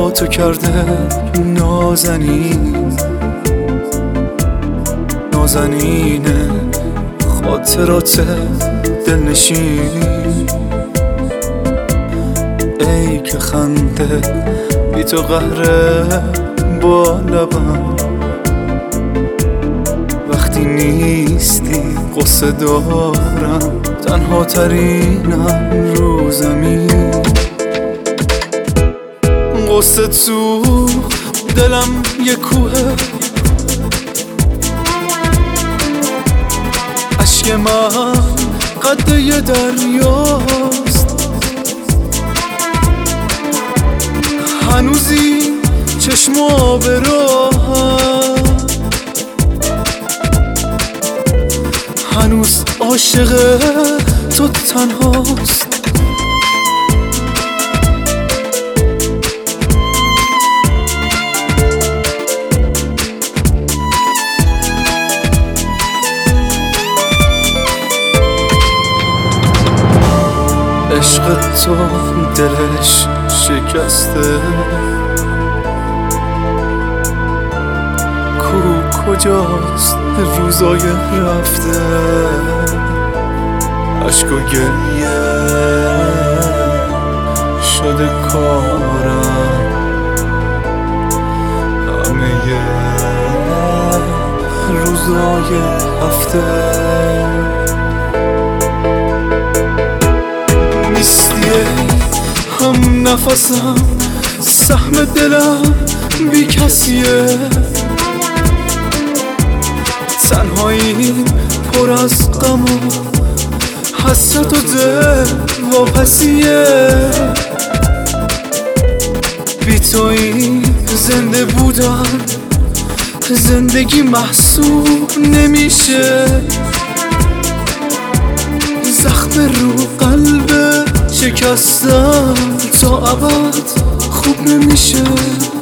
با تو کرده نازنینه خاطرات دلنشین. ای که خنده بی تو قهره با لبم، وقتی نیستی قصه دارم تنها ترینم رو زمین. قصه تو دلم یه کوهه، اشک من قد یه دریاست. هنوزی چشما به راهم، هنوز عاشق تو تنهاست. عشق تو دلش شکسته، کجاست روزای رفته؟ عشق و گریه شده کارم، همه روزای هفته. نیستی هم نفسم، سهم دلم بی کسیه. تنهایی پر از غم و حسرت و دل واپسیه. بی تویی زنده بودن زندگی محسوب نمیشه. زخم رو قلب شکستم تا ابد خوب نمیشه.